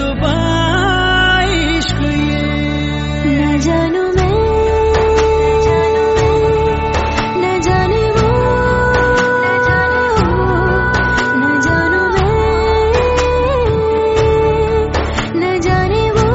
बेजुबान इश्क ये। न जानू मैं, न जाने वो, न जानू मैं, न जाने वो,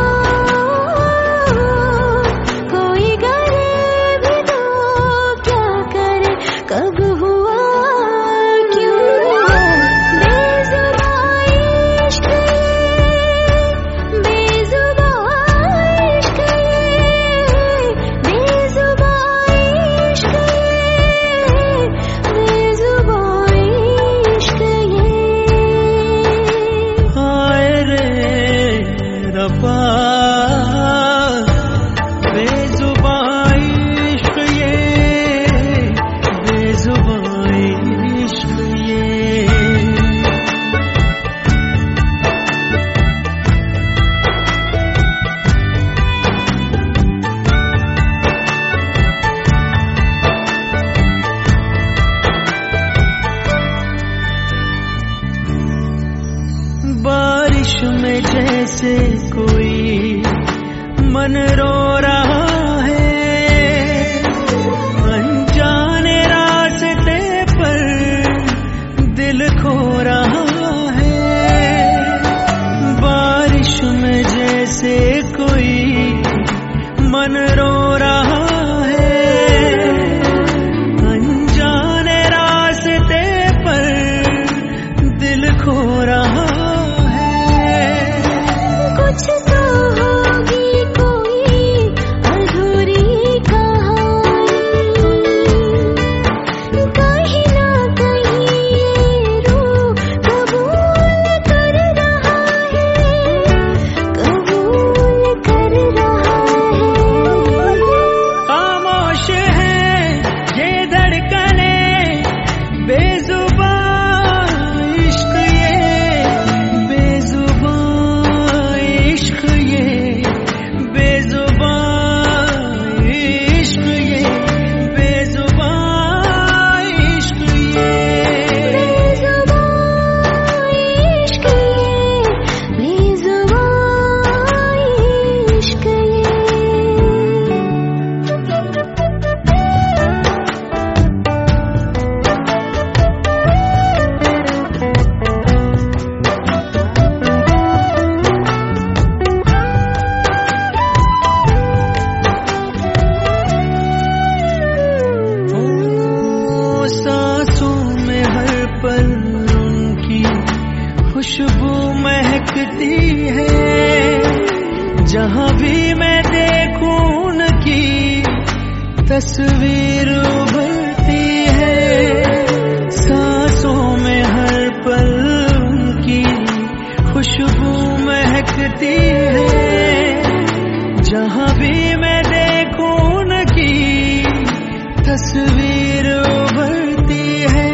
कोई करे भी तो क्या करे, कब हुआ क्यों हुआ, बेजुबान इश्क ये, बेजुबान इश्क ये, बेजुबान इश्क ये, बेजुबान इश्क ये। हाय रे रब्बा बेजुबान इश्क ये, बेजुबान इश्क ये। बारिश में जैसे कोई मन रो रहा है, अनजाने रास्ते पर दिल खो रहा है। बारिश में जैसे कोई मन रो रहा है, अनजाने रास्ते पर दिल खो रहा है। कुछ तो होगी कोई अधूरी कहानी, कहीं ना कहीं ये रूह कबूल कर रहा है, कबूल कर रहा है। खामोश है ये धड़कने, बेजुबान इश्क ये, बेजुबान इश्क ये, बेजुबान इश्क ये, बेजुबान इश्क ये। बेजुबान इश्क ये, बेजुबान इश्क ओ सांसों में हर पल उनकी खुशबू महकती है, जहाँ भी मैं देखूं उनकी तस्वीर उभरती है। सांसों में हर पल उनकी खुशबू महकती है, जहाँ भी मैं देखूं उनकी तस्वीर उभरती है।